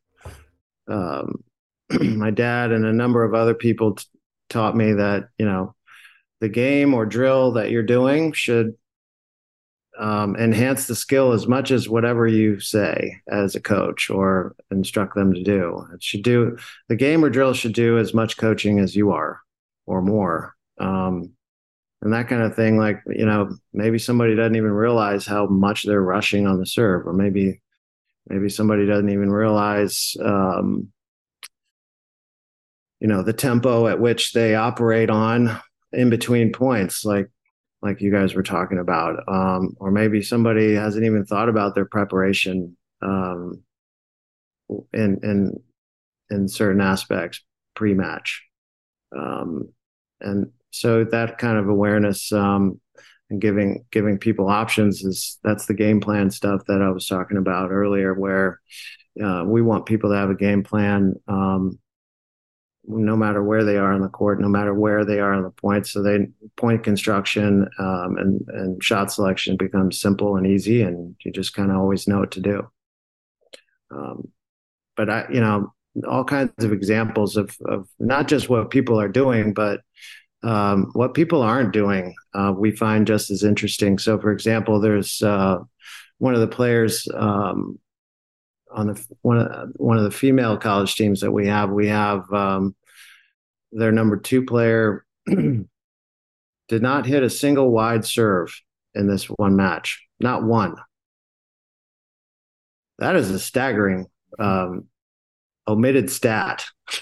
um, my dad and a number of other people t- taught me that, you know, the game or drill that you're doing should um, enhance the skill as much as whatever you say as a coach or instruct them to do. It should do, the game or drill should do as much coaching as you are or more. Um, and that kind of thing, like, you know, maybe somebody doesn't even realize how much they're rushing on the serve, or maybe maybe somebody doesn't even realize, um, you know, the tempo at which they operate on in between points, like like you guys were talking about, um, or maybe somebody hasn't even thought about their preparation um, in in in certain aspects pre-match, um, and so that kind of awareness um, and giving giving people options is that's the game plan stuff that I was talking about earlier, where uh, we want people to have a game plan. Um, no matter where they are on the court, no matter where they are on the point. So they point construction um, and, and shot selection becomes simple and easy, and you just kind of always know what to do. Um, but I, you know, all kinds of examples of, of not just what people are doing, but um, what people aren't doing, uh, we find just as interesting. So for example, there's uh, one of the players um, on the one of one of the female college teams that we have, we have um, their number two player did not hit a single wide serve in this one match, not one. That is a staggering um, omitted stat.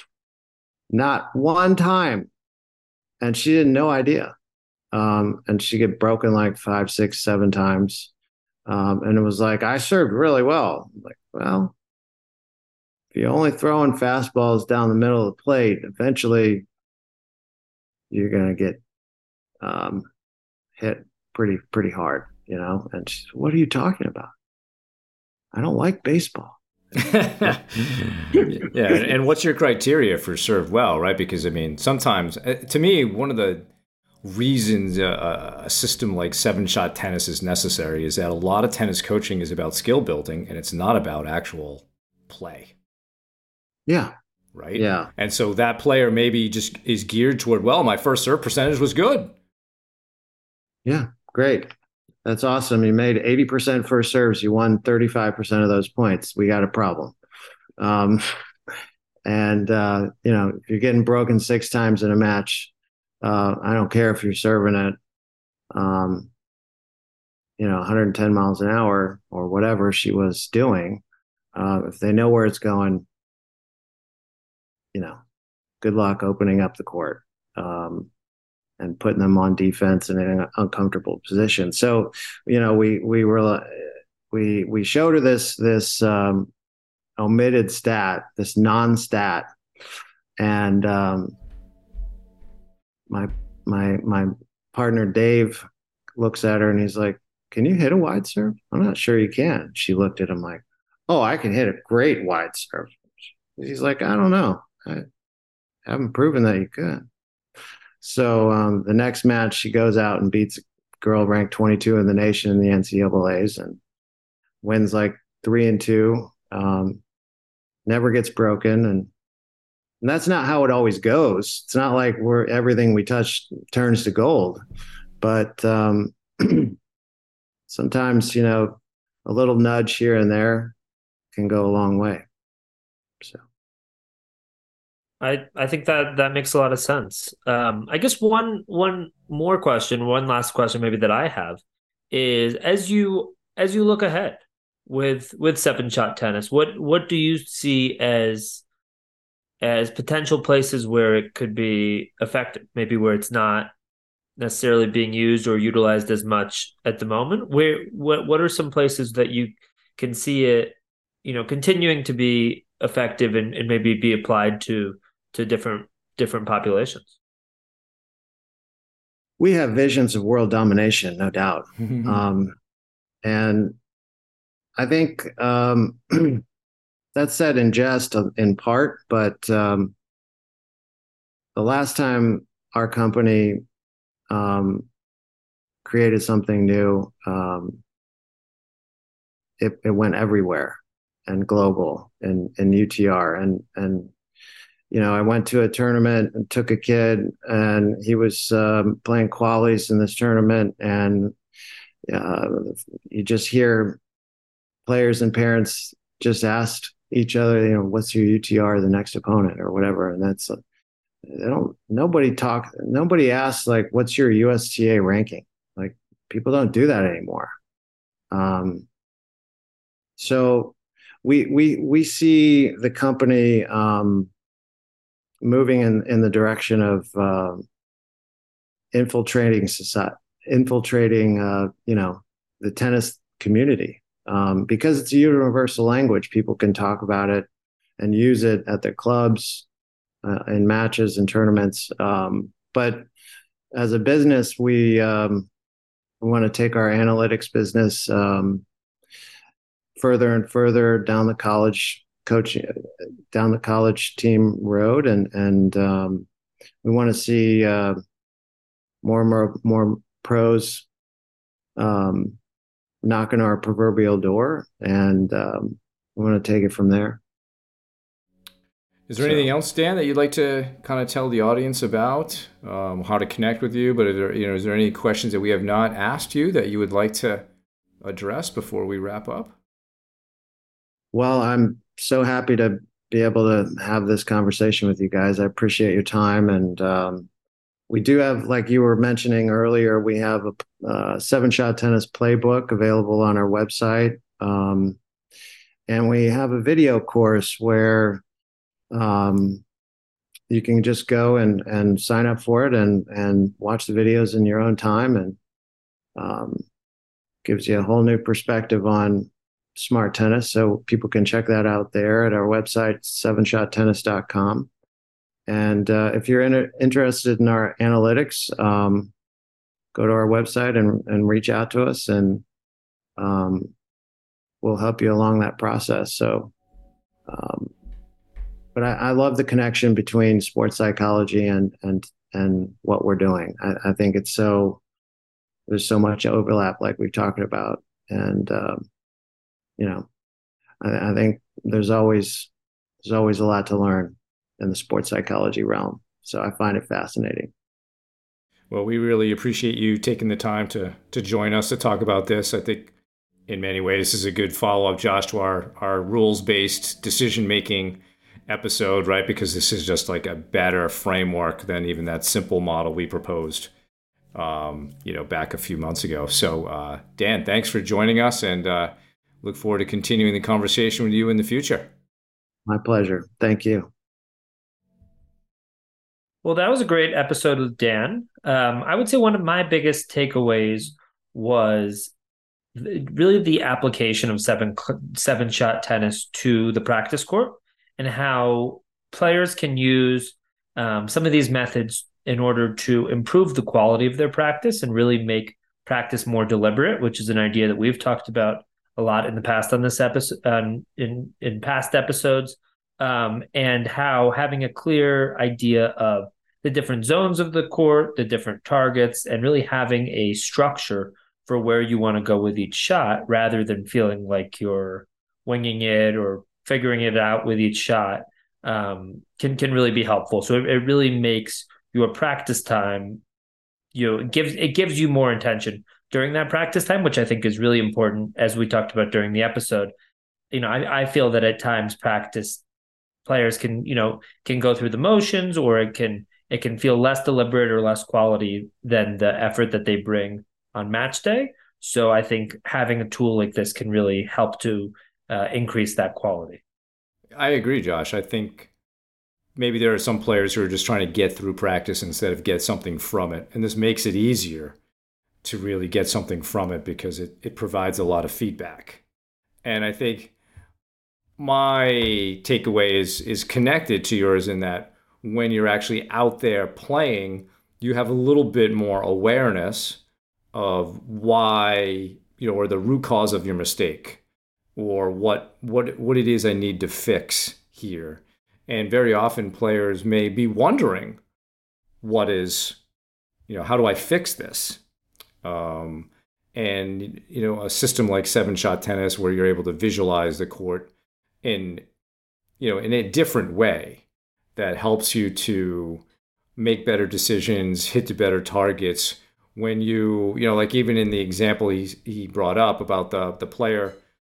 Not one time, and she had no idea. Um, and she get broken like five, six, seven times. Um, and it was like, I served really well. I'm like, well, if you're only throwing fastballs down the middle of the plate, eventually you're going to get um, hit pretty, pretty hard, you know? And she's, what are you talking about? I don't like baseball. Yeah. And what's your criteria for serve well, right? Because, I mean, sometimes, to me, one of the reasons a, a system like seven shot tennis is necessary is that a lot of tennis coaching is about skill building and it's not about actual play. Yeah. Right. Yeah. And so that player maybe just is geared toward, well, my first serve percentage was good. Yeah. Great. That's awesome. You made eighty percent first serves. You won thirty-five percent of those points. We got a problem. Um, and, uh, you know, if you're getting broken six times in a match, Uh, I don't care if you're serving at, um, you know, one hundred ten miles an hour or whatever she was doing. Uh, if they know where it's going, you know, good luck opening up the court um, and putting them on defense in an uncomfortable position. So, you know, we we were we we showed her this this um, omitted stat, this non-stat, and um, my my my partner Dave looks at her and he's like, "Can you hit a wide serve?" I'm not sure you can. She looked at him like, "Oh, I can hit a great wide serve." He's like, "I don't know. I haven't proven that you could." So um, the next match, she goes out and beats a girl ranked twenty-two in the nation in the N C double A's and wins like three and two. Um, never gets broken, and And that's not how it always goes. It's not like we're everything we touch turns to gold, but um, sometimes, you know, a little nudge here and there can go a long way. So, I I think that that makes a lot of sense. Um, I guess one one more question, one last question maybe that I have is as you as you look ahead with with seven shot tennis, what what do you see as as potential places where it could be effective, maybe where it's not necessarily being used or utilized as much at the moment? Where what what are some places that you can see it, you know, continuing to be effective and, and maybe be applied to to different different populations? we have visions of world domination, no doubt. um, and I think um, that's said in jest in part, but um, the last time our company um, created something new, um, it, it went everywhere and global in, in U T R. And, and, you know, I went to a tournament and took a kid and he was um, playing qualies in this tournament. And uh, you just hear players and parents just asked each other, you know, what's your U T R, the next opponent or whatever. And that's, uh, they don't, nobody talk, nobody asks like, what's your U S T A ranking? Like people don't do that anymore. Um, so we, we, we see the company um, moving in, in the direction of uh, infiltrating society, infiltrating, uh, you know, the tennis community, um, because it's a universal language. People can talk about it and use it at their clubs, uh, in matches and tournaments. Um, but as a business, we, um, we want to take our analytics business um, further and further down the college coaching, down the college team road, and and um, we want to see uh, more and more more pros um, knocking our proverbial door, and um, we want to take it from there. Is there so, anything else, Dan, that you'd like to kind of tell the audience about, um, how to connect with you? But is there, you know, is there any questions that we have not asked you that you would like to address before we wrap up? Well, I'm so happy to be able to have this conversation with you guys. I appreciate your time. And um, we do have, like you were mentioning earlier, we have a uh, seven shot tennis playbook available on our website. Um, and we have a video course where um, you can just go and, and sign up for it and, and watch the videos in your own time, and um, gives you a whole new perspective on smart tennis. So people can check that out there at our website, seven shot tennis dot com. And uh, if you're in, interested in our analytics, um, go to our website and, and reach out to us, and um, we'll help you along that process. So, um, but I, I love the connection between sports psychology and and and what we're doing. I, I think it's so, there's so much overlap, like we've talked about, and um, you know, I, I think there's always there's always a lot to learn in the sports psychology realm. So I find it fascinating. Well, we really appreciate you taking the time to to join us to talk about this. I think in many ways this is a good follow-up, Josh, to our, our rules-based decision-making episode, right? Because this is just like a better framework than even that simple model we proposed, um, you know, back a few months ago. So, uh, Dan, thanks for joining us, and uh, look forward to continuing the conversation with you in the future. My pleasure. Thank you. Well, that was a great episode with Dan. Um, I would say one of my biggest takeaways was really the application of seven seven shot tennis to the practice court, and how players can use um, some of these methods in order to improve the quality of their practice and really make practice more deliberate, which is an idea that we've talked about a lot in the past on this episode, um, in in past episodes, um, and how having a clear idea of the different zones of the court, the different targets, and really having a structure for where you want to go with each shot, rather than feeling like you're winging it or figuring it out with each shot, um, can can really be helpful. So it, it really makes your practice time, you know, it gives it gives you more intention during that practice time, which I think is really important, as we talked about during the episode. You know, I, I feel that at times practice players can, you know, can go through the motions, or it can it can feel less deliberate or less quality than the effort that they bring on match day. So I think having a tool like this can really help to uh, increase that quality. I agree, Josh. I think maybe there are some players who are just trying to get through practice instead of get something from it. And this makes it easier to really get something from it because it, it provides a lot of feedback. And I think my takeaway is is connected to yours, in that when you're actually out there playing, you have a little bit more awareness of why, you know, or the root cause of your mistake, or what what what it is I need to fix here. And very often players may be wondering, what is, you know, how do I fix this? Um, and, you know, a system like seven shot tennis, where you're able to visualize the court in, you know, in a different way, that helps you to make better decisions, hit to better targets. When you, you know, like even in the example he he brought up about the the player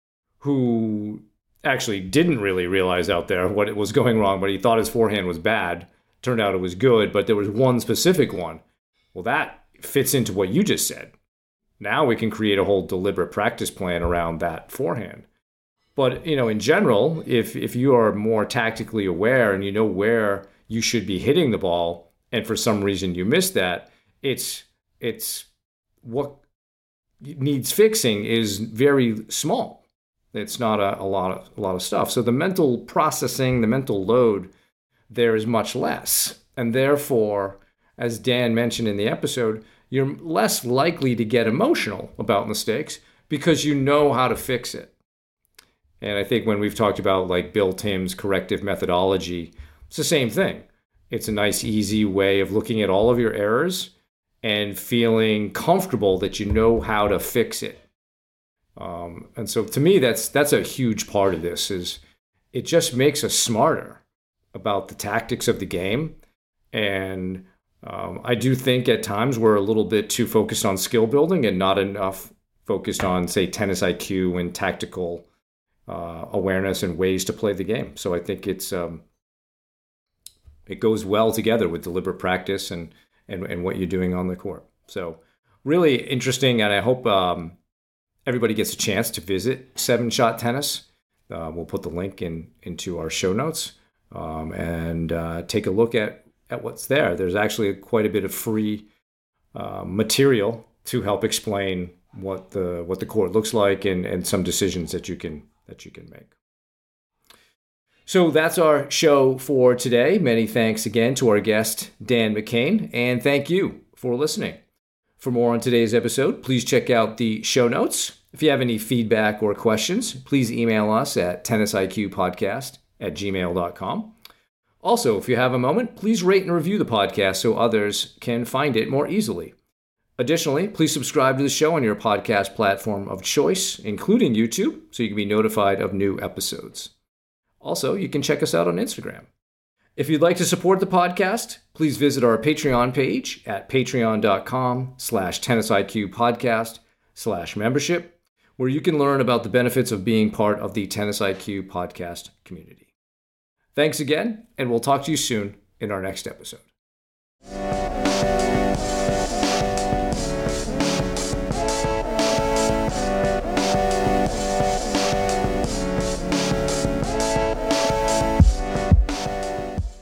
who actually didn't really realize out there what it was going wrong, but he thought his forehand was bad. Turned out it was good, but there was one specific one. Well, that fits into what you just said. Now we can create a whole deliberate practice plan around that forehand. But, you know, in general, if if you are more tactically aware and you know where you should be hitting the ball, and for some reason you miss that, it's it's what needs fixing is very small. It's not a, a lot of a lot of stuff. So the mental processing, the mental load there is much less. And therefore, as Dan mentioned in the episode, you're less likely to get emotional about mistakes because you know how to fix it. And I think when we've talked about like Bill Timm's corrective methodology, it's the same thing. It's a nice, easy way of looking at all of your errors and feeling comfortable that you know how to fix it. Um, and so to me, that's that's a huge part of this, is it just makes us smarter about the tactics of the game. And um, I do think at times we're a little bit too focused on skill building and not enough focused on, say, tennis I Q and tactical uh, awareness and ways to play the game. So I think it's um, it goes well together with deliberate practice and, and, and what you're doing on the court. So really interesting, and I hope um, everybody gets a chance to visit Seven Shot Tennis. Uh, we'll put the link in into our show notes um, and uh, take a look at, at what's there. There's actually quite a bit of free uh, material to help explain what the what the court looks like and, and some decisions that you can that you can make. So that's our show for today. Many thanks again to our guest, Dan McCain, and thank you for listening. For more on today's episode, please check out the show notes. If you have any feedback or questions, please email us at tennisiqpodcast at gmail dot com. Also, if you have a moment, please rate and review the podcast so others can find it more easily. Additionally, please subscribe to the show on your podcast platform of choice, including YouTube, so you can be notified of new episodes. Also, you can check us out on Instagram. If you'd like to support the podcast, please visit our Patreon page at patreon.com slash tennisiqpodcast slash membership, where you can learn about the benefits of being part of the Tennis I Q podcast community. Thanks again, and we'll talk to you soon in our next episode.